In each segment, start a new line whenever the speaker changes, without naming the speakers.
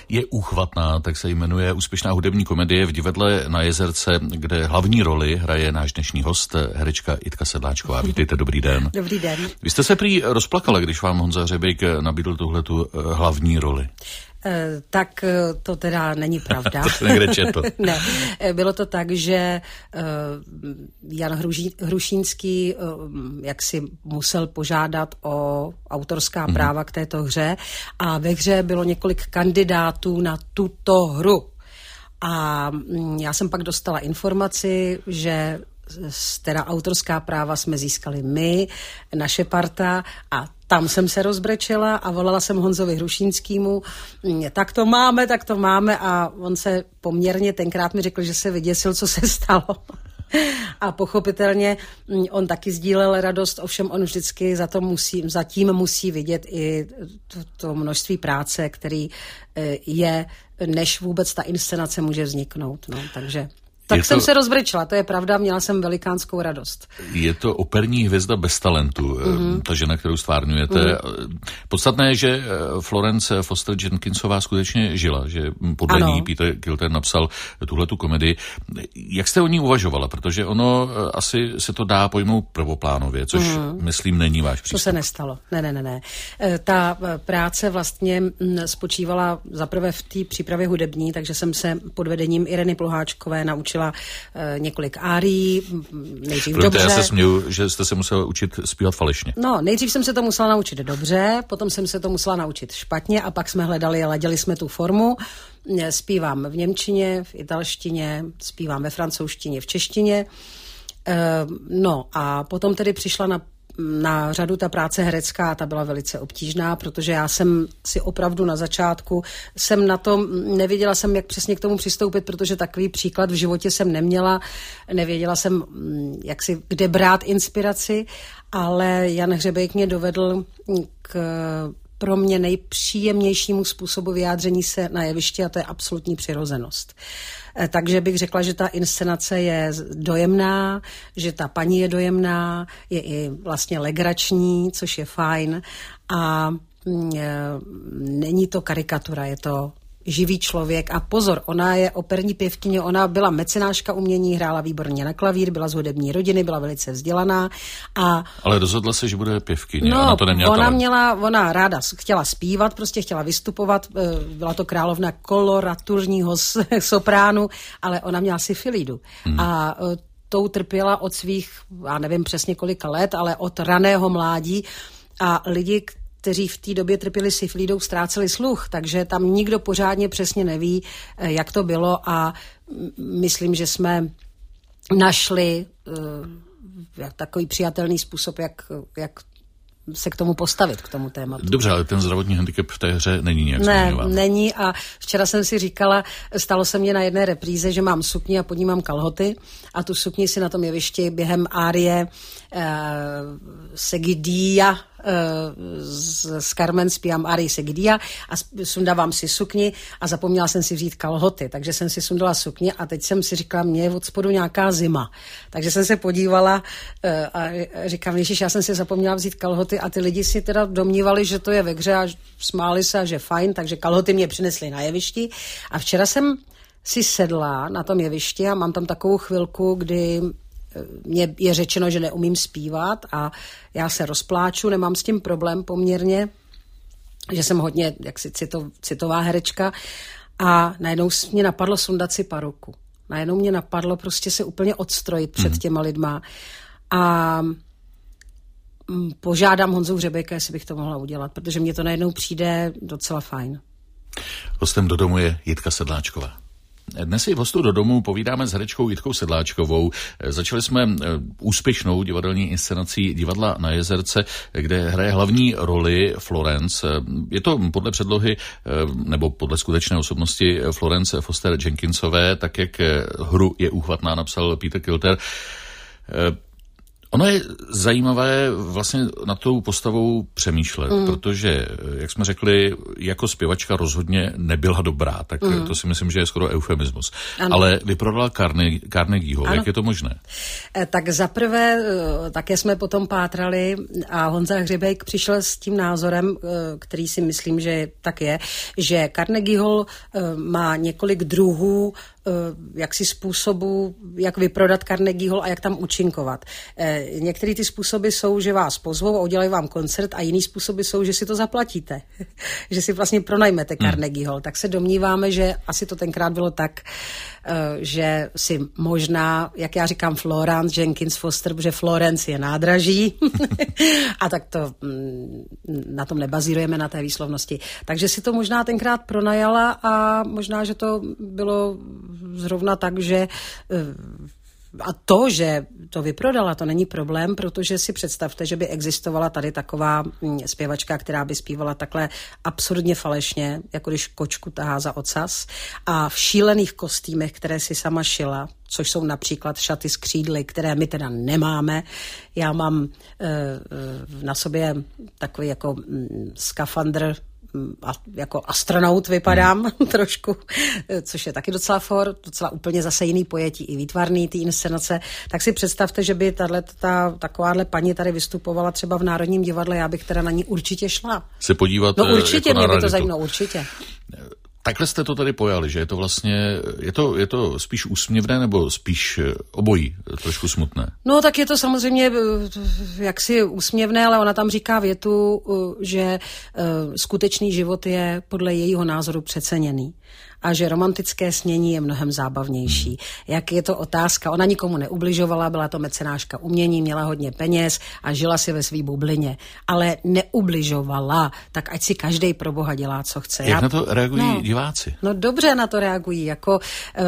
je úchvatná, tak se jmenuje úspěšná hudební komedie v divadle na Jezerce, kde hlavní roli hraje náš dnešní host, herečka Jitka Sedláčková. Vítejte, dobrý den.
Dobrý den.
Vy jste se prý rozplakala, když vám Honza Hřebejk nabídl tuhletu hlavní roli.
Tak to teda není pravda.
To se někde četl.
Ne, bylo to tak, že Jan Hrušínský jak si musel požádat o autorská práva k této hře a ve hře bylo několik kandidátů na tuto hru. A já jsem pak dostala informaci, že teda autorská práva jsme získali my, naše parta, a tam jsem se rozbrečela a volala jsem Honzovi Hrušínskému, tak to máme, a on se poměrně tenkrát mi řekl, že se vyděsil, co se stalo. A pochopitelně on taky sdílel radost, ovšem on vždycky zatím musí vidět i to množství práce, který je, než vůbec ta inscenace může vzniknout. No, takže... Tak jsem se rozbrečela, to je pravda, měla jsem velikánskou radost.
Je to operní hvězda bez talentu, ta žena, kterou stvárňujete. Podstatné je, že Florence Foster Jenkinsová skutečně žila, že podle ní Peter Kilter napsal tuhletu komedii. Jak jste o ní uvažovala? Protože ono asi se to dá pojmout prvoplánově, což myslím není váš přístup.
To se nestalo. Ne. Ta práce vlastně spočívala zaprvé v té přípravě hudební, takže jsem se pod vedením Ireny Pluháčkové naučila několik árií, nejdřív dobře.
Já se směju, že jste se musela učit zpívat falešně.
No, nejdřív jsem se to musela naučit dobře, potom jsem se to musela naučit špatně a pak jsme hledali a ladili jsme tu formu. Zpívám v němčině, v italštině, zpívám ve francouzštině, v češtině. No a potom tedy přišla na řadu ta práce herecká, ta byla velice obtížná, protože já jsem si opravdu na začátku nevěděla jsem, jak přesně k tomu přistoupit, protože takový příklad v životě jsem neměla, nevěděla jsem, jak si kde brát inspiraci, ale Jan Hřebejk mě dovedl k pro mě nejpříjemnějšímu způsobu vyjádření se na jevišti, a to je absolutní přirozenost. Takže bych řekla, že ta inscenace je dojemná, že ta paní je dojemná, je i vlastně legrační, což je fajn, a není to karikatura, je to živý člověk. A pozor, ona je operní pěvkyně, ona byla mecenáška umění, hrála výborně na klavír, byla z hudební rodiny, byla velice vzdělaná.
Ale rozhodla se, že bude pěvkyně, ona to neměla
ona ráda chtěla zpívat, prostě chtěla vystupovat, byla to královna koloraturního sopránu, ale ona měla syfilidu. A tou trpěla od svých, já nevím přesně kolika let, ale od raného mládí, a lidi, kteří v té době trpěli syfilidou, ztráceli sluch, takže tam nikdo pořádně přesně neví, jak to bylo, a myslím, že jsme našli takový přijatelný způsob, jak se k tomu postavit, k tomu tématu.
Dobře, ale ten zdravotní handicap v té hře není nějak zmiňován.
Ne, není, a včera jsem si říkala, stalo se mně na jedné repríze, že mám sukni a pod ní mám kalhoty, a tu sukni si na tom jevišti během árie Segidia s Carmen zpívám árii Segidia a sundávám si sukni a zapomněla jsem si vzít kalhoty, takže jsem si sundala sukni a teď jsem si říkala, mě je od spodu nějaká zima. Takže jsem se podívala a říkám, ježiš, já jsem si zapomněla vzít kalhoty, a ty lidi si teda domnívali, že to je ve hře a smáli se a že fajn, takže kalhoty mě přinesly na jevišti, a včera jsem si sedla na tom jevišti a mám tam takovou chvilku, kdy mně je řečeno, že neumím zpívat, a já se rozpláču, nemám s tím problém poměrně, že jsem hodně jaksi citová herečka, a najednou mě napadlo sundat si paruku. Najednou mě napadlo prostě se úplně odstrojit před těma lidma, a požádám Honzu Hřebejka, jestli bych to mohla udělat, protože mně to najednou přijde docela fajn.
Hostem do domu je Jitka Sedláčková. Dnes si v hostu do domu povídáme s herečkou Jitkou Sedláčkovou. Začali jsme úspěšnou divadelní inscenací divadla na Jezerce, kde hraje hlavní roli Florence. Je to podle předlohy nebo podle skutečné osobnosti Florence Foster Jenkinsové, tak jak hru je úchvatná, napsal Peter Kilter. Ono je zajímavé vlastně nad tou postavou přemýšlet, protože, jak jsme řekli, jako zpěvačka rozhodně nebyla dobrá, tak to si myslím, že je skoro eufemismus. Ano. Ale vyprodala Carnegieho. Ano. Jak je to možné?
Tak zaprvé také jsme potom pátrali a Honza Hřebejk přišel s tím názorem, který si myslím, že tak je, že Carnegie Hall má několik druhů jaksi způsobů, jak vyprodat Carnegie Hall a jak tam účinkovat. Některé ty způsoby jsou, že vás pozvou a udělají vám koncert a jiný způsoby jsou, že si to zaplatíte. Že si vlastně pronajmete Carnegie Hall. Tak se domníváme, že asi to tenkrát bylo tak, že si možná, jak já říkám, Florence Jenkins Foster, protože Florence je nádraží a tak to na tom nebazírujeme, na té výslovnosti. Takže si to možná tenkrát pronajala a možná, že to bylo zrovna tak, že a to, že to vyprodala, to není problém, protože si představte, že by existovala tady taková zpěvačka, která by zpívala takhle absurdně falešně, jako když kočku tahá za ocas a v šílených kostýmech, které si sama šila, což jsou například šaty s křídly, které my teda nemáme. Já mám na sobě takový jako skafandr, jako astronaut vypadám trošku, což je taky docela docela úplně zase jiný pojetí i výtvarný, ty inscenace. Tak si představte, že by takováhle paní tady vystupovala třeba v Národním divadle, já bych teda na ní určitě šla.
Se podívat
no určitě,
jako
mě by to zajímalo, určitě.
Takhle jste to tady pojali, že je to vlastně, je to spíš úsměvné nebo spíš obojí, trošku smutné?
No tak je to samozřejmě jaksi úsměvné, ale ona tam říká větu, že skutečný život je podle jejího názoru přeceněný a že romantické snění je mnohem zábavnější. Jak je to otázka, ona nikomu neubližovala, byla to mecenáška umění, měla hodně peněz a žila si ve svý bublině, ale neubližovala, tak ať si každej pro Boha dělá, co chce.
Jak na to reagují diváci?
No dobře na to reagují, jako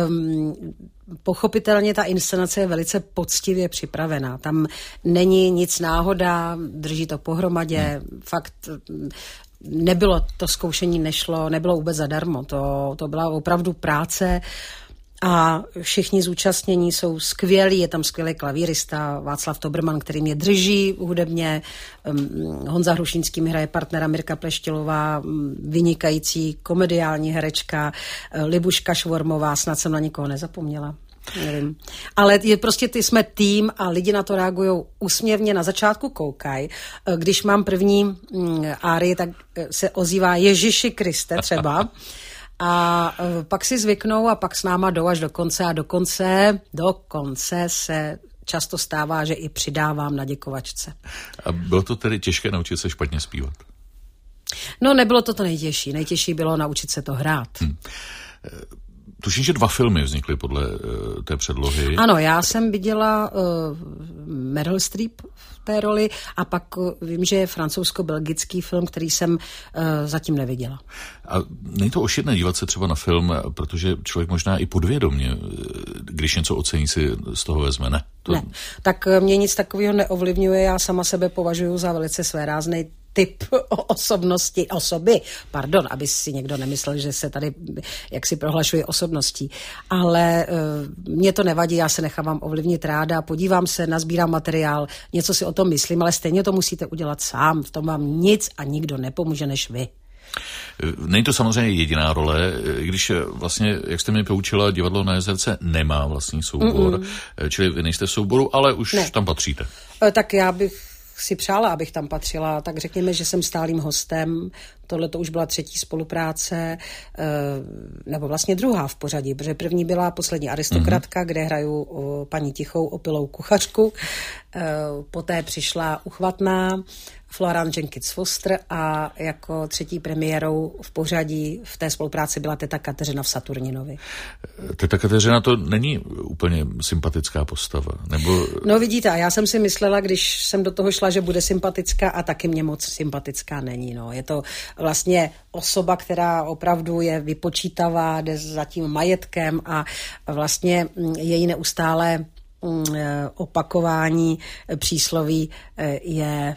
pochopitelně ta inscenace je velice poctivě připravená. Tam není nic náhoda, drží to pohromadě, fakt nebylo to zkoušení, nebylo vůbec zadarmo, to byla opravdu práce a všichni zúčastnění jsou skvělí, je tam skvělý klavírista Václav Toberman, který mě drží hudebně, Honza Hrušínský mi hraje partnera Mirka Pleštilová, vynikající komediální herečka, Libuška Švormová, snad jsem na nikoho nezapomněla. Nevím. Ale je prostě ty jsme tým a lidi na to reagují úsměvně, na začátku koukají. Když mám první árii, tak se ozývá Ježiši Kriste třeba. A pak si zvyknou a pak s náma jdou až do konce a dokonce se často stává, že i přidávám na děkovačce.
A bylo to tedy těžké naučit se špatně zpívat?
No nebylo to nejtěžší. Nejtěžší bylo naučit se to hrát.
Tuším, že 2 filmy vznikly podle té předlohy.
Ano, já jsem viděla Meryl Streep v té roli a pak vím, že je francouzsko-belgický film, který jsem zatím neviděla.
A není to ošidné dívat se třeba na film, protože člověk možná i podvědomě, když něco ocení, si z toho vezme, ne?
Ne, tak mě nic takového neovlivňuje, já sama sebe považuji za velice svéráznej typ osoby, aby si někdo nemyslel, že se tady jaksi prohlašuje osobností. Ale mě to nevadí, já se nechávám ovlivnit ráda, podívám se, nazbírám materiál, něco si o tom myslím, ale stejně to musíte udělat sám, v tom vám nic a nikdo nepomůže než vy.
Není to samozřejmě jediná role, když vlastně, jak jste mě poučila, Divadlo na Jezerce nemá vlastní soubor, čili vy nejste v souboru, ale už tam patříte.
Tak já bych si přála, abych tam patřila, tak řekněme, že jsem stálým hostem. Tohle to už byla 3. spolupráce, nebo vlastně 2. v pořadí, protože první byla Poslední aristokratka, kde hraju paní Tichou, opilou kuchařku. Poté přišla Uchvatná, Florence Jenkins Foster a jako 3. premiérou v pořadí v té spolupráci byla teta Kateřina v Saturninovi.
Teta Kateřina to není úplně sympatická postava, nebo...
No vidíte, a já jsem si myslela, když jsem do toho šla, že bude sympatická a taky mě moc sympatická není. No. Je to vlastně osoba, která opravdu je vypočítavá, jde za tím majetkem a vlastně její neustále opakování přísloví je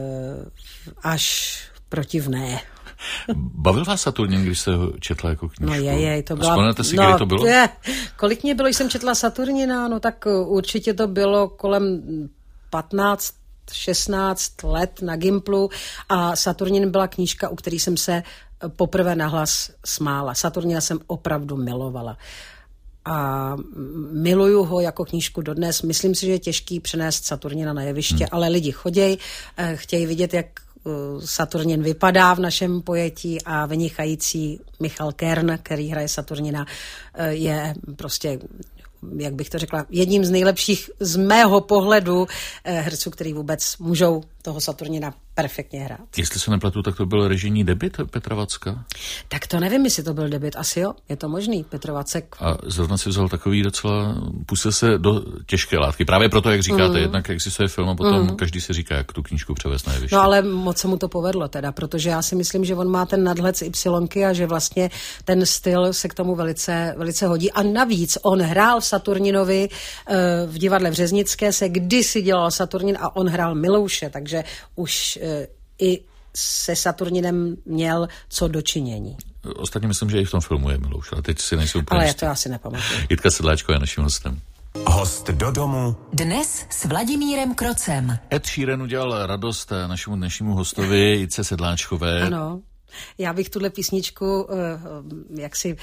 až protivné.
Bavil vás Saturnin, když jste ho četla jako knížku?
No to byla...
Vzpomínáte si, kdy to bylo?
Kolik mě bylo, když jsem četla Saturnina? No tak určitě to bylo kolem 16 let na Gimplu a Saturnin byla knížka, u které jsem se poprvé nahlas smála. Saturnina jsem opravdu milovala. A miluju ho jako knížku dodnes. Myslím si, že je těžký přenést Saturnina na jeviště, ale lidi chodějí, chtějí vidět, jak Saturnin vypadá v našem pojetí a vynikající Michal Kern, který hraje Saturnina, je prostě, jak bych to řekla, jedním z nejlepších z mého pohledu herců, který vůbec můžou toho Saturnina perfektně hrát.
Jestli se nepletu, tak to byl režijní debut Petra Vacka?
Tak to nevím, jestli to byl debut. Asi jo, je to možný. Petr Vacek.
A zrovna si vzal takový docela, pustil se do těžké látky. Právě proto, jak říkáte, jednak existuje film a potom každý si říká, jak tu knížku převést na jeviště.
No ale moc se mu to povedlo teda, protože já si myslím, že on má ten nadhled z Ypsilonky a že vlastně ten styl se k tomu velice, velice hodí. A navíc on hrál v Saturninovi v divadle v Řeznické, se kdysi dělal Saturnin a on hrál Milouše, takže už i se Saturninem měl co dočinění.
Ostatně myslím, že i v tom filmu je Milouš, ale teď si nejsou úplně.
Ale já to asi nepamatuju.
Jitka Sedláčková je naším hostem.
Host do domu.
Dnes s Vladimírem Krocem.
Ed Sheeran udělal radost našemu dnešnímu hostovi Jitce Sedláčkové.
Ano, já bych tuhle písničku jaksi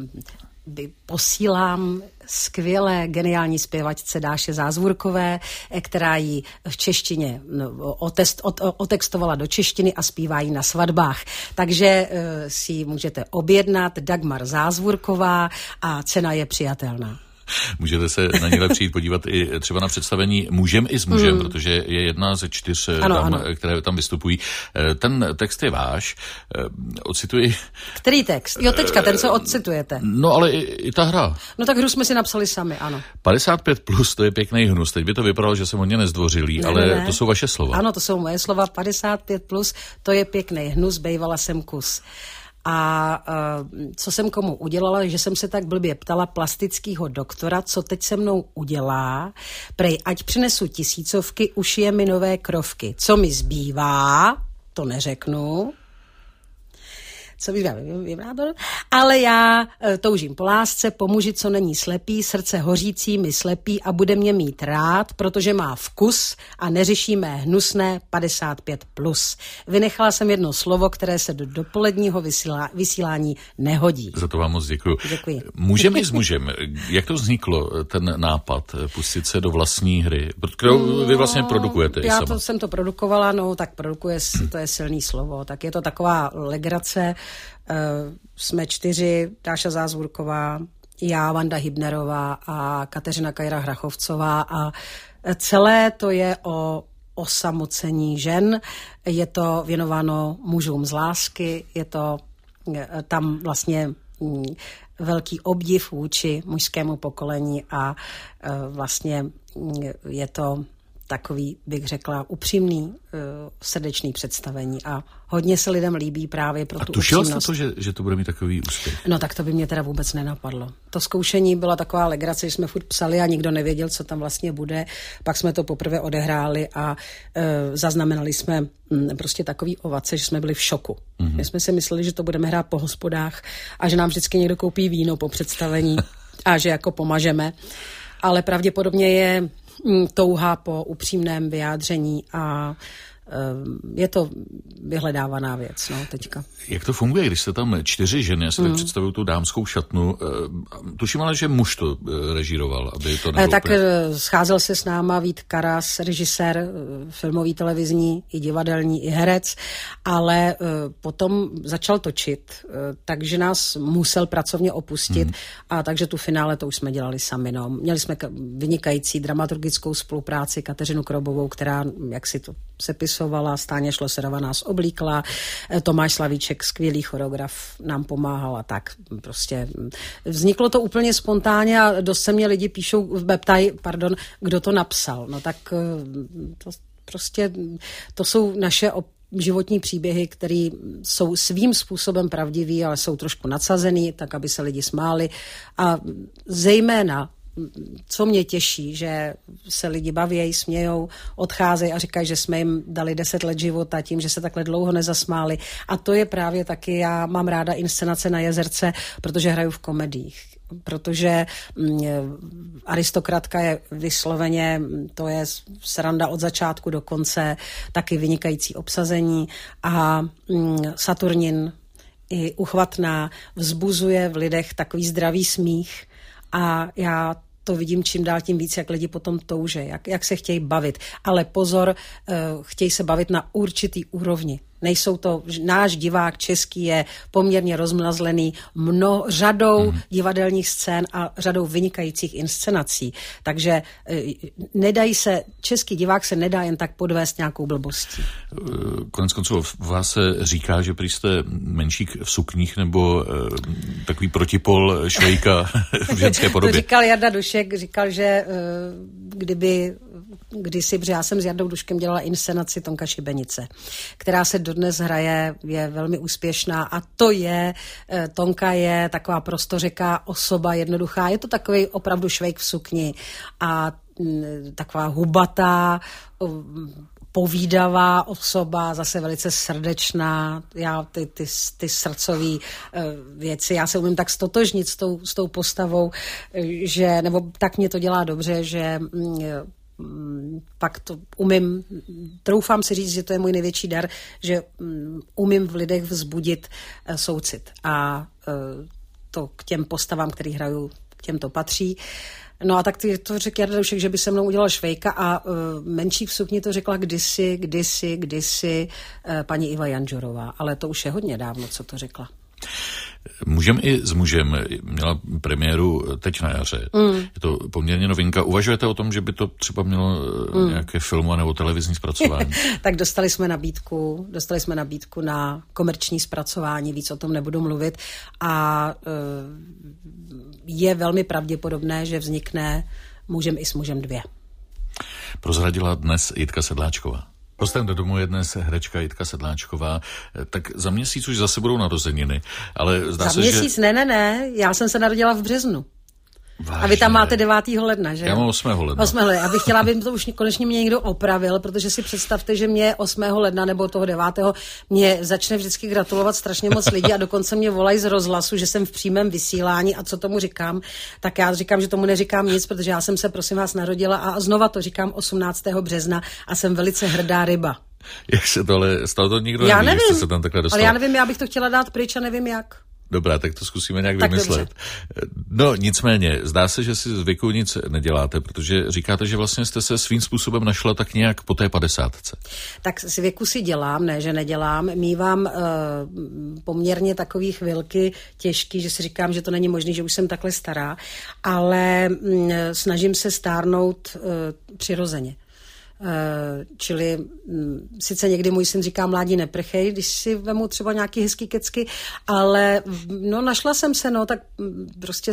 posílám skvělé, geniální zpěvačce Dáše Zázvůrkové, která ji v češtině otextovala do češtiny a zpívá ji na svatbách. Takže si ji můžete objednat, Dagmar Zázvůrková, a cena je přijatelná.
Můžete se na něhle přijít podívat i třeba na představení Mužem i s mužem, protože je jedna ze 4 dam, které tam vystupují. Ten text je váš. Ocituji.
Který text? Jo, teďka, ten, co odcitujete.
No, ale i ta hra.
No tak hru jsme si napsali sami, ano.
55+, to je pěkný hnus. Teď by to vypadalo, že jsem hodně nezdvořilý, ale to jsou vaše slova.
Ano, to jsou moje slova. 55+, to je pěkný hnus, bejvala jsem kus. A co jsem komu udělala, že jsem se tak blbě ptala plastického doktora, co teď se mnou udělá, prej ať přinesu 1000, už je mi nové krovky. Co mi zbývá, to neřeknu. Co bych vibrátor? Ale já toužím po lásce, po muži, co není slepý, srdce hořící mi slepý a bude mě mít rád, protože má vkus a neřešíme hnusné 55+. Vynechala jsem jedno slovo, které se do dopoledního vysílání nehodí.
Za to vám moc děkuju.
Děkuji.
Mužem i s mužem. Jak to vzniklo, ten nápad pustit se do vlastní hry? Kterou vy vlastně produkujete i sama.
Jsem to produkovala, no tak produkuje, to je silný slovo. Tak je to taková legrace. Jsme 4, Dáša Zázvůrková, já, Vanda Hybnerová a Kateřina Kajra Hrachovcová a celé to je o osamocení žen. Je to věnováno mužům z lásky, je to tam vlastně velký obdiv vůči mužskému pokolení a vlastně je to takový, bych řekla, upřímný, srdečný představení a hodně se lidem líbí právě pro tu upřímnost.
A tušila jste to, že to bude mít takový úspěch?
No tak to by mě teda vůbec nenapadlo. To zkoušení byla taková legrace, že jsme furt psali a nikdo nevěděl, co tam vlastně bude. Pak jsme to poprvé odehráli a zaznamenali jsme prostě takový ovace, že jsme byli v šoku. My jsme si mysleli, že to budeme hrát po hospodách a že nám vždycky někdo koupí víno po představení a že jako pomažeme. Ale pravděpodobně je touha po upřímném vyjádření a je to vyhledávaná věc, no, teďka.
Jak to funguje, když se tam 4 ženy, já si tak představuju tu dámskou šatnu, tuším ale, že muž to režíroval, aby to nebylo
tak scházel se s náma Vít Karas, režisér filmový, televizní, i divadelní, i herec, ale potom začal točit, takže nás musel pracovně opustit a takže tu finále to už jsme dělali sami, no. Měli jsme vynikající dramaturgickou spolupráci Kateřinu Krobovou, která, jak si to sepisovala, Stáňa Šloserová nás oblíkla, Tomáš Slavíček, skvělý choreograf, nám pomáhal a tak prostě vzniklo to úplně spontánně a dost se mě lidi ptají, kdo to napsal. No tak to prostě, to jsou naše životní příběhy, které jsou svým způsobem pravdivý, ale jsou trošku nadsazený, tak aby se lidi smáli a zejména co mě těší, že se lidi bavějí, smějou, odcházejí a říkají, že jsme jim dali 10 let života tím, že se takhle dlouho nezasmáli. A to je právě taky, já mám ráda inscenace na Jezerce, protože hraju v komediích. Protože Aristokratka je vysloveně, to je sranda od začátku do konce, taky vynikající obsazení a Saturnin i Uchvatná vzbuzuje v lidech takový zdravý smích a já to vidím čím dál tím víc, jak lidi potom touže, jak se chtějí bavit. Ale pozor, chtějí se bavit na určitý úrovni. Nejsou to, náš divák český je poměrně rozmrazlený řadou divadelních scén a řadou vynikajících inscenací. Takže český divák se nedá jen tak podvést nějakou blbostí.
Konec konců vás se říká, že prý jste menšík v sukních nebo takový protipol Švejka v ženské podobě.
To říkal Jarda Dušek, říkal, že kdysi, protože já jsem s Jardou Duškem dělala inscenaci Tonka Šibenice, která se dodnes hraje, je velmi úspěšná a Tonka je taková prostořeká osoba, jednoduchá, je to takový opravdu Švejk v sukni a taková hubatá, povídavá osoba, zase velice srdečná, já ty srdcové věci, já se umím tak stotožnit s tou postavou, že, nebo tak mě to dělá dobře, že pak to umím, troufám si říct, že to je můj největší dar, že umím v lidech vzbudit soucit a to k těm postavám, který hraju, k těm to patří. No a tak to řekl Jarda Dušek, že by se mnou udělal Švejka a menší v sukni to řekla kdysi paní Iva Janžorová, ale to už je hodně dávno, co to řekla.
Mužem i s mužem měla premiéru teď na jaře. Je to poměrně novinka. Uvažujete o tom, že by to třeba mělo nějaké filmu nebo televizní zpracování?
Tak dostali jsme nabídku na komerční zpracování, víc o tom nebudu mluvit a je velmi pravděpodobné, že vznikne Mužem i s mužem 2.
Prozradila dnes Jitka Sedláčková. Hostem do domu je dnes herečka Jitka Sedláčková. Tak za měsíc už zase budou narozeniny, ale zdá se, že...
Za měsíc? Ne, já jsem se narodila v březnu.
Vážně.
A vy tam máte 9. ledna, že?
Já mám 8. ledna.
8. ledna. Já bych chtěla, aby to už konečně mě někdo opravil, protože si představte, že mě 8. ledna nebo toho 9. mě začne vždycky gratulovat strašně moc lidí a dokonce mě volají z rozhlasu, že jsem v přímém vysílání a co tomu říkám, tak já říkám, že tomu neříkám nic, protože já jsem se, prosím vás, narodila a znova to říkám 18. března a jsem velice hrdá ryba.
Jak se to ale stalo, to nikdo
já
neví, se tam takhle dostalo.
Ale já nevím, já bych to chtěla dát pryč a nevím jak.
Dobrá, tak to zkusíme nějak vymyslet. No nicméně, zdá se, že si z věku nic neděláte, protože říkáte, že vlastně jste se svým způsobem našla tak nějak po té 50.
Tak z věku si dělám, ne, že nedělám. Mívám poměrně takový chvilky těžký, že si říkám, že to není možné, že už jsem takhle stará, ale snažím se stárnout přirozeně. Čili sice někdy můj syn říká mládí neprchej, když si vemu třeba nějaký hezký kecky, ale našla jsem se, tak prostě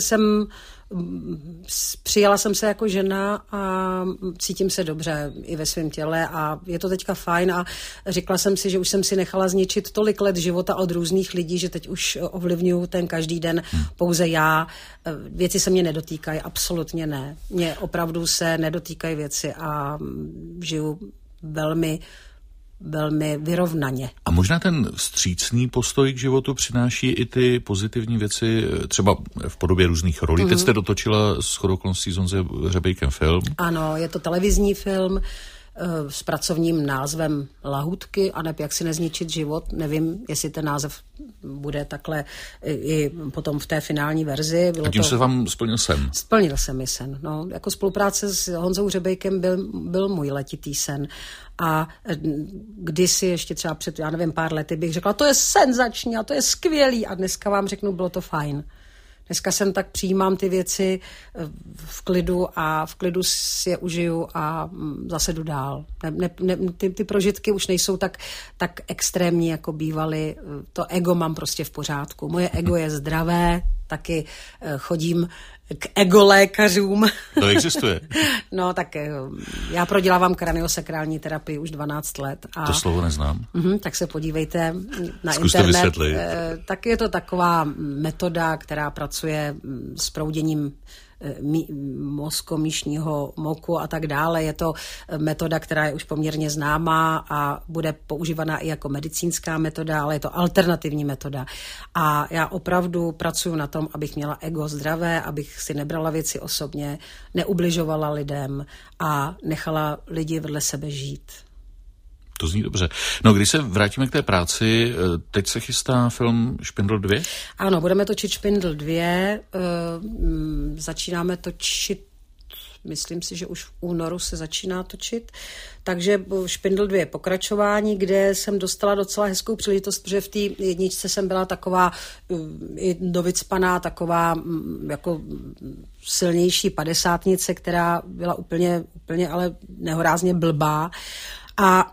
přijala jsem se jako žena a cítím se dobře i ve svém těle a je to teďka fajn a řekla jsem si, že už jsem si nechala zničit tolik let života od různých lidí, že teď už ovlivňuju ten každý den pouze já. Věci se mě nedotýkají, absolutně ne. Mě opravdu se nedotýkají věci a žiju velmi vyrovnaně.
A možná ten vstřícný postoj k životu přináší i ty pozitivní věci, třeba v podobě různých rolí. Teď jste dotočila shodou okolností s Honzou Hřebejkem film.
Ano, je to televizní film s pracovním názvem Lahůdky, aneb jak si nezničit život. Nevím, jestli ten název bude takhle i potom v té finální verzi.
A tím se vám splnil sen?
Splnil se mi sen. Jako spolupráce s Honzou Hřebejkem byl můj letitý sen. A kdysi ještě třeba před, pár lety bych řekla, to je senzační a to je skvělý. A dneska vám řeknu, bylo to fajn. Dneska jsem tak přijímám ty věci v klidu a v klidu si je užiju a zase jdu dál. Ty prožitky už nejsou tak extrémní, jako bývaly. To ego mám prostě v pořádku. Moje ego je zdravé, taky chodím k egolékařům.
To existuje.
Tak já prodělávám kraniosakrální terapii už 12 let.
To slovo neznám.
Tak se podívejte na
Zkuste
internet.
Vysvětlit.
Tak je to taková metoda, která pracuje s prouděním mozkomíšního moku a tak dále. Je to metoda, která je už poměrně známá a bude používaná i jako medicínská metoda, ale je to alternativní metoda. A já opravdu pracuji na tom, abych měla ego zdravé, abych si nebrala věci osobně, neubližovala lidem a nechala lidi vedle sebe žít.
To zní dobře. No, když se vrátíme k té práci, teď se chystá film Špindl 2?
Ano, budeme točit Špindl 2. Začínáme točit, myslím si, že už v únoru se začíná točit. Takže Špindl 2 je pokračování, kde jsem dostala docela hezkou příležitost, protože v té jedničce jsem byla taková i dovycpaná, taková jako silnější padesátnice, která byla úplně ale nehorázně blbá. A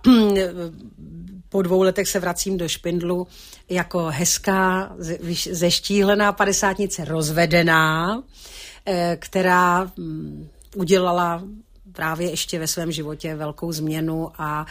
po 2 letech se vracím do Špindlu jako hezká, zeštíhlená padesátnice, rozvedená, která udělala právě ještě ve svém životě velkou změnu a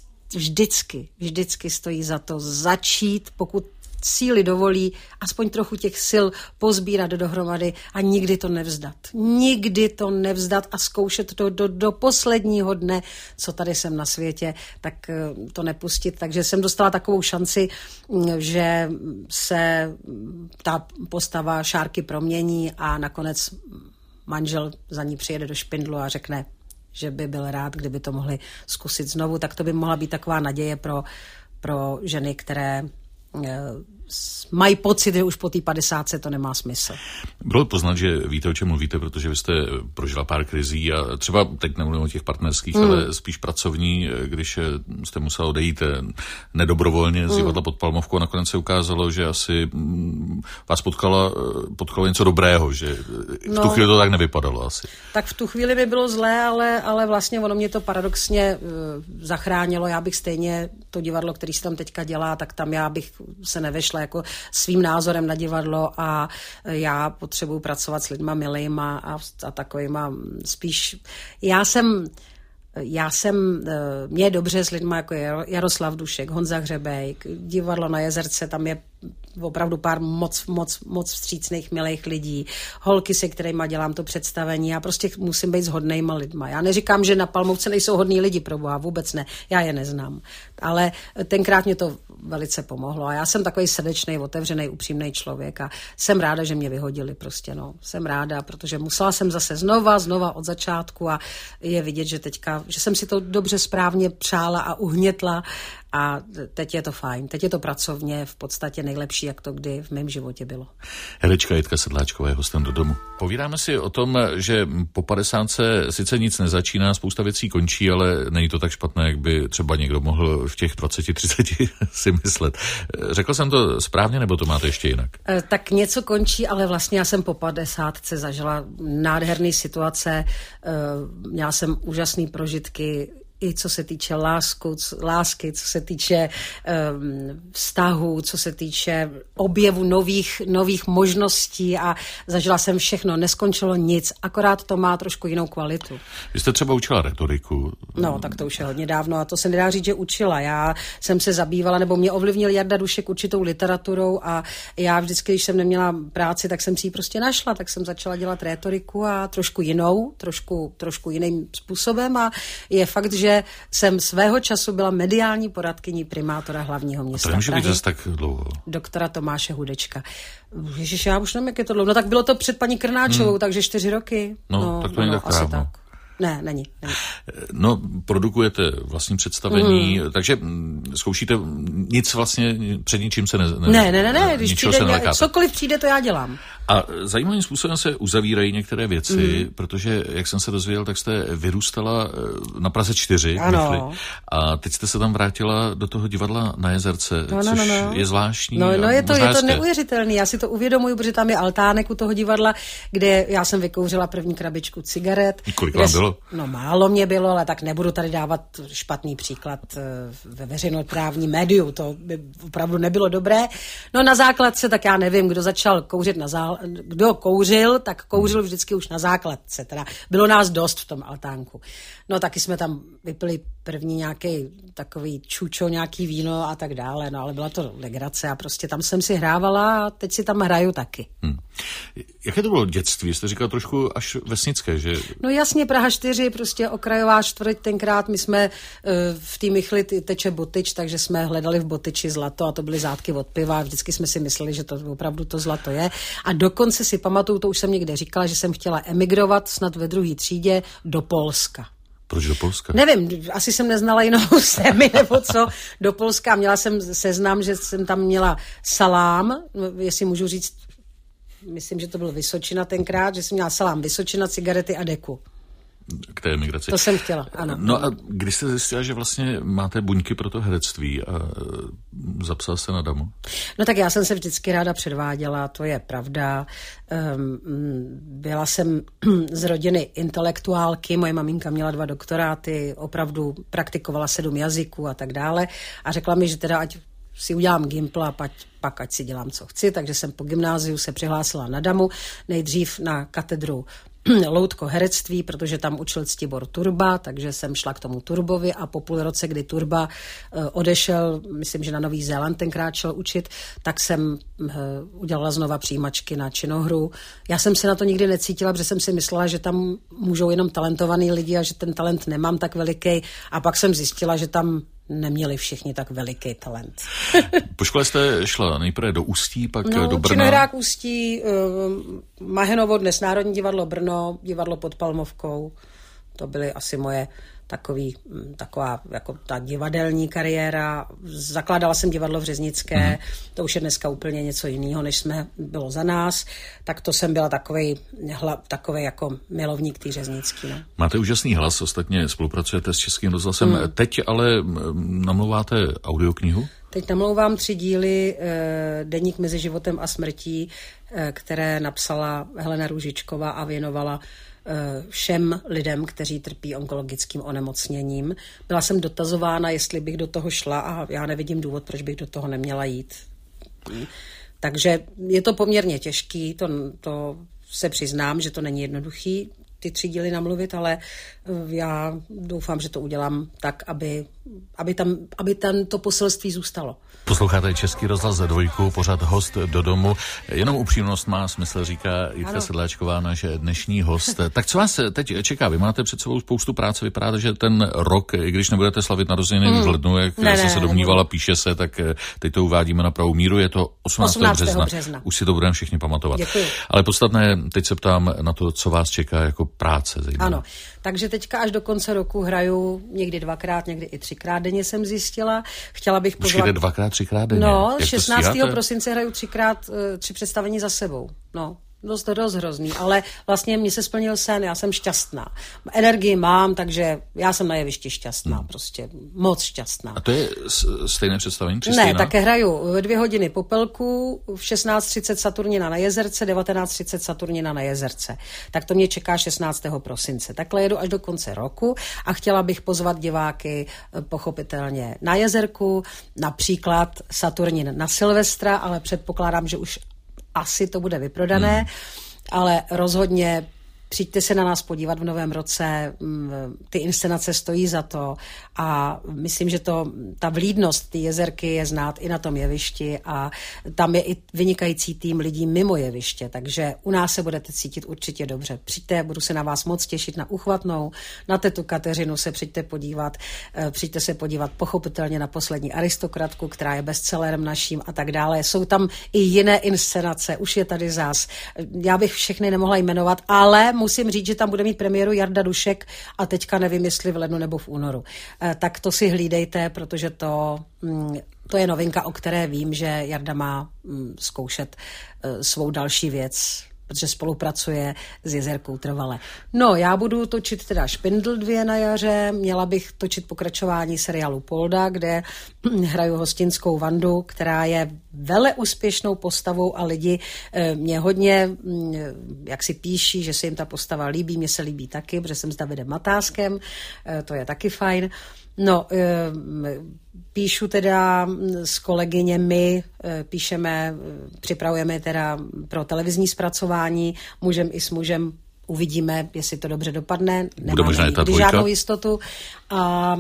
vždycky stojí za to začít, pokud síly dovolí, aspoň trochu těch sil pozbírat dohromady a nikdy to nevzdat. Nikdy to nevzdat a zkoušet to do posledního dne, co tady jsem na světě, tak to nepustit. Takže jsem dostala takovou šanci, že se ta postava Šárky promění a nakonec manžel za ní přijede do Špindlu a řekne, že by byl rád, kdyby to mohli zkusit znovu. Tak to by mohla být taková naděje pro ženy, které mají pocit, že už po té 50 to nemá smysl.
Bylo poznat, že víte, o čem mluvíte, protože vy jste prožila pár krizí a třeba teď nemluvím o těch partnerských, ale spíš pracovní, když jste musela odejít nedobrovolně z divadla Pod Palmovkou a nakonec se ukázalo, že asi vás potkalo něco dobrého, že v tu chvíli to tak nevypadalo asi.
Tak v tu chvíli by bylo zlé, ale vlastně ono mě to paradoxně zachránilo. Já bych stejně to divadlo, který se tam teďka dělá, tak tam já bych se nevešla jako svým názorem na divadlo a já potřebuji pracovat s lidma milejma a takovýma spíš. Mě je dobře s lidma jako Jaroslav Dušek, Honza Hřebejk, divadlo na Jezerce, tam je opravdu pár moc vstřícných, milých lidí, holky, se kterýma dělám to představení. Já prostě musím být s hodnejma lidma. Já neříkám, že na Palmovce nejsou hodní lidi, proboha, vůbec ne. Já je neznám. Ale tenkrát mě to velice pomohlo. A já jsem takový srdečnej, otevřený, upřímný člověk a jsem ráda, že mě vyhodili prostě, no. Jsem ráda, protože musela jsem zase znova od začátku a je vidět, že teďka, že jsem si to dobře správně přála a uhnětla a teď je to fajn. Teď je to pracovně v podstatě nejlepší, jak to kdy v mém životě bylo.
Herečka Jitka Sedláčková je hostem Do domu. Povídáme si o tom, že po 50 sice nic nezačíná, spousta věcí končí, ale není to tak špatné, jak by třeba někdo mohl v těch 20-30 si myslet. Řekl jsem to správně, nebo to máte ještě jinak?
Tak něco končí, ale vlastně já jsem po 50 zažila nádherný situace, měla jsem úžasné prožitky, i co se týče lásky, co se týče vztahů, co se týče objevu nových možností a zažila jsem všechno, neskončilo nic, akorát to má trošku jinou kvalitu.
Vy jste třeba učila retoriku.
No, tak to už je hodně dávno a to se nedá říct, že učila. Já jsem se zabývala, nebo mě ovlivnil Jarda Dušek určitou literaturou a já vždycky, když jsem neměla práci, tak jsem si ji prostě našla, tak jsem začala dělat retoriku a trošku jinou, trošku jiným způsobem a je fakt, že jsem svého času byla mediální poradkyní primátora hlavního města
Prahy. A to nemůže být zase tak dlouho.
Doktora Tomáše Hudečka. Ježiš, já už nevím, jak je to dlouho. No tak bylo to před paní Krnáčovou, takže 4 roky.
No tak to není tak dávno.
Ne, není.
No, produkujete vlastní představení, takže zkoušíte nic vlastně, před ničím se
ne, když přijde, cokoliv přijde, to já dělám.
A zajímavým způsobem se uzavírají některé věci, protože, jak jsem se dozvěděl, tak jste vyrůstala na Praze 4,
ano.
A teď jste se tam vrátila do toho divadla na Jezerce, což je zvláštní.
No, je to neuvěřitelný, já si to uvědomuji, protože tam je altánek u toho divadla, kde já jsem vykouřila první krabičku cigaret.
Kolik vám bylo? bylo?
No málo mě bylo, ale tak nebudu tady dávat špatný příklad ve veřejnoprávním médiu, to by opravdu nebylo dobré. No na základce, tak já nevím, kdo začal kouřit kdo kouřil, tak kouřil vždycky už na základce, teda bylo nás dost v tom altánku. No taky jsme tam vypili první nějaký takový čučo, nějaký víno a tak dále, no ale byla to legrace a prostě tam jsem si hrávala a teď si tam hraju taky.
Jaké to bylo dětství? Jste říkal trošku až vesnické, že?
No jasně, Praha 4, prostě okrajová čtvrť, tenkrát my jsme v té Michli teče Botyč, takže jsme hledali v Botyči zlato a to byly zátky od piva a vždycky jsme si mysleli, že to opravdu to zlato je. A dokonce si pamatuju, to už jsem někde říkala, že jsem chtěla emigrovat snad ve 2. třídě do Polska.
Proč do Polska?
Nevím, asi jsem neznala jinou zemi nebo co. Do Polska měla jsem seznam, že jsem tam měla salám, jestli můžu říct, myslím, že to byl Vysočina tenkrát, že jsem měla salám Vysočina, cigarety a deku.
K té emigraci.
To jsem chtěla, ano.
No a když jste zjistila, že vlastně máte buňky pro to herectví a zapsala se na damu? No
tak já jsem se vždycky ráda předváděla, to je pravda. Byla jsem z rodiny intelektuálky, moje maminka měla 2 doktoráty, opravdu praktikovala 7 jazyků a tak dále a řekla mi, že teda ať si udělám gimpl a pak ať si dělám, co chci, takže jsem po gymnáziu se přihlásila na damu, nejdřív na katedru loutko herectví, protože tam učil Ctibor Turba, takže jsem šla k tomu Turbovi a po půl roce, kdy Turba odešel, myslím, že na Nový Zéland tenkrát šel učit, tak jsem udělala znova přijímačky na činohru. Já jsem se na to nikdy necítila, protože jsem si myslela, že tam můžou jenom talentovaný lidi a že ten talent nemám tak veliký a pak jsem zjistila, že tam neměli všichni tak veliký talent.
Po škole jste šla nejprve do Ústí, pak do Brna.
Činohrák Ústí, Mahenovo, dnes Národní divadlo Brno, divadlo pod Palmovkou. To byly asi moje taková jako ta divadelní kariéra. Zakládala jsem divadlo v Řeznické, to už je dneska úplně něco jiného, než bylo za nás. Tak to jsem byla takovej jako milovník tý řeznický. No.
Máte úžasný hlas, ostatně spolupracujete s Českým rozhlasem. Teď ale namlouváte audioknihu?
Teď namlouvám 3 díly, Deník mezi životem a smrtí, které napsala Helena Růžičková a věnovala všem lidem, kteří trpí onkologickým onemocněním. Byla jsem dotazována, jestli bych do toho šla a já nevidím důvod, proč bych do toho neměla jít. Takže je to poměrně těžký, to se přiznám, že to není jednoduchý ty 3 díly namluvit, ale já doufám, že to udělám tak, aby tam to poselství zůstalo.
Posloucháte Český rozhlas za 2, pořad Host do domu. Jenom upřímnost má smysl, říká Jitka Sedláčková, náš dnešní host. Tak co vás teď čeká? Vy máte před sebou spoustu práce, vypadá, že ten rok, i když nebudete slavit narozeniny v lednu, jak jsem se domnívala, píše se, tak teď to uvádíme na pravou míru, je to 18. března. Už si to budeme všichni pamatovat.
Děkuji.
Ale podstatné, teď se ptám na to, co vás čeká jako práce. Zejména.
Ano, takže teďka až do konce roku hraju někdy 2krát, někdy i 3krát denně jsem zjistila. Chtěla bych pozvat...
Počkejte, 2krát, 3krát denně?
No, 16. prosince hraju 3 představení za sebou. No, dost hrozný, ale vlastně mně se splnil sen, já jsem šťastná. Energii mám, takže já jsem na jevišti šťastná, prostě moc šťastná.
A to je stejné představení?
Ne, také hraju ve 2 hodiny Popelku, v 16:30 Saturnina na Jezerce, 19:30 Saturnina na Jezerce. Tak to mě čeká 16. prosince. Takhle jedu až do konce roku a chtěla bych pozvat diváky pochopitelně na Jezerku, například Saturnin na Silvestra, ale předpokládám, že už asi to bude vyprodané, ale rozhodně přijďte se na nás podívat v novém roce, ty inscenace stojí za to a myslím, že ta vlídnost té Jezerky je znát i na tom jevišti a tam je i vynikající tým lidí mimo jeviště, takže u nás se budete cítit určitě dobře. Přijďte, budu se na vás moc těšit, na Uchvatnou, na tetu Kateřinu se přijďte se podívat pochopitelně na Poslední aristokratku, která je bestsellerem naším a tak dále. Jsou tam i jiné inscenace, už je tady zás. Já bych všechny nemohla jmenovat, ale musím říct, že tam bude mít premiéru Jarda Dušek a teďka nevím, jestli v lednu nebo v únoru. Tak to si hlídejte, protože to je novinka, o které vím, že Jarda má zkoušet svou další věc protože spolupracuje s Jezerkou trvale. No, já budu točit teda Špindl 2 na jaře, měla bych točit pokračování seriálu Polda, kde hraju hostinskou Vandu, která je vele úspěšnou postavou a lidi mě hodně, jak si píší, že se jim ta postava líbí, mně se líbí taky, protože jsem s Davidem Matáskem, to je taky fajn. No, píšu teda s kolegyněmi, připravujeme teda pro televizní zpracování Mužem i s mužem. Uvidíme, jestli to dobře dopadne.
Bude možná i ta dvojka.
Žádnou jistotu. A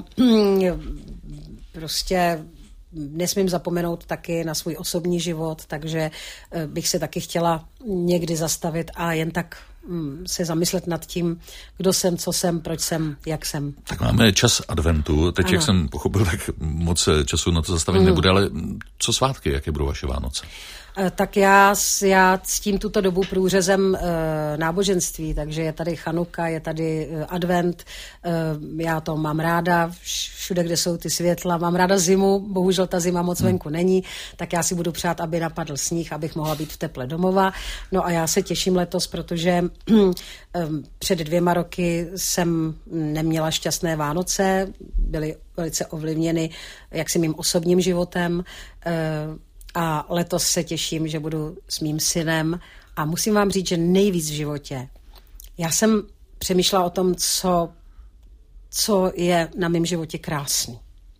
prostě nesmím zapomenout taky na svůj osobní život, takže bych se taky chtěla někdy zastavit a jen tak se zamyslet nad tím, kdo jsem, co jsem, proč jsem, jak jsem. Tak
máme čas adventu. Teď, jak jsem pochopil, tak moc času na to zastavit nebude, ale co svátky, jaké budou vaše Vánoce?
Tak já ctím tuto dobu průřezem náboženství, takže je tady Chanuka, je tady advent, já to mám ráda, všude, kde jsou ty světla, mám ráda zimu, bohužel ta zima moc venku není, tak já si budu přát, aby napadl sníh, abych mohla být v teple domova. No a já se těším letos, protože před 2 roky jsem neměla šťastné Vánoce, byly velice ovlivněny jaksi mým osobním životem, a letos se těším, že budu s mým synem a musím vám říct, že nejvíc v životě. Já jsem přemýšlela o tom, co je na mém životě krásný.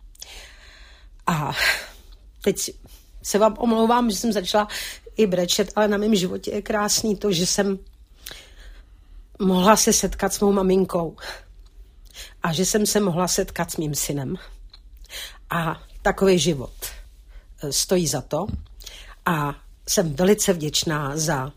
A teď se vám omlouvám, že jsem začala i brečet, ale na mém životě je krásný to, že jsem mohla se setkat s mou maminkou a že jsem se mohla setkat s mým synem. A takový život stojí za to a jsem velice vděčná za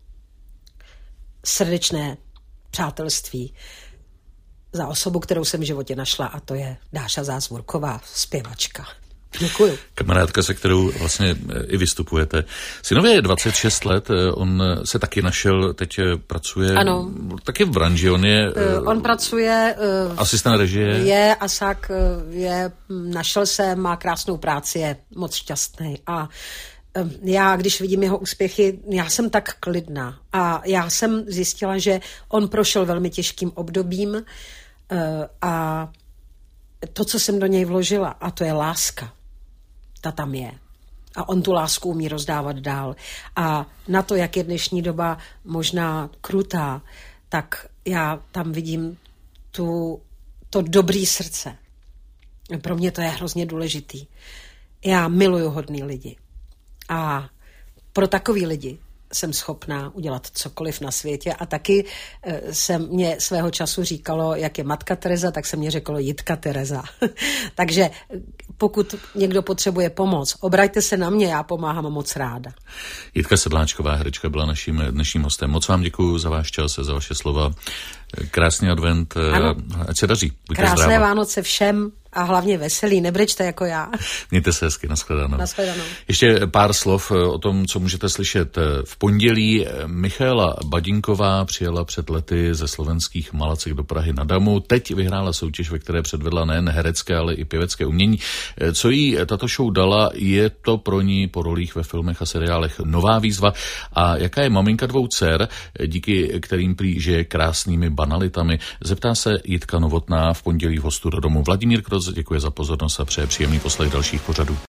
srdečné přátelství, za osobu, kterou jsem v životě našla, a to je Dáša Zázvorková, zpěvačka. Děkuju.
Kamarádka, se kterou vlastně i vystupujete. Synovi je 26 let, on se taky našel, teď pracuje taky v branži, on pracuje asistent režie.
Je asák, našel se, má krásnou práci, je moc šťastný a já, když vidím jeho úspěchy, já jsem tak klidná a já jsem zjistila, že on prošel velmi těžkým obdobím a to, co jsem do něj vložila, a to je láska, ta tam je. A on tu lásku umí rozdávat dál. A na to, jak je dnešní doba možná krutá, tak já tam vidím to dobrý srdce. Pro mě to je hrozně důležitý. Já miluju hodný lidi. A pro takový lidi jsem schopná udělat cokoliv na světě a taky se mě svého času říkalo, jak je matka Tereza, tak se mě řeklo Jitka Tereza. Takže pokud někdo potřebuje pomoc, obraťte se na mě, já pomáhám moc ráda.
Jitka Sedláčková, herečka, byla naším dnešním hostem. Moc vám děkuju za váš čas, za vaše slova. Krásný advent, ať se daří.
Krásné zdráva. Vánoce všem a hlavně veselý, nebrečte jako já.
Mějte se hezky, nashledanou.
Nashledanou.
Ještě pár slov o tom, co můžete slyšet. V pondělí Michaela Badinková přijela před lety ze slovenských Malacek do Prahy na Damu. Teď vyhrála soutěž, ve které předvedla nejen herecké, ale i pěvecké umění. Co jí tato show dala, je to pro ní po rolích ve filmech a seriálech nová výzva. A jaká je maminka 2 dcer, díky kterým prý žije krásnými banalitami, zeptá se Jitka Novotná v pondělí v hostu do domu. Vladimír Kroc děkuje za pozornost a přeje příjemný poslech dalších pořadů.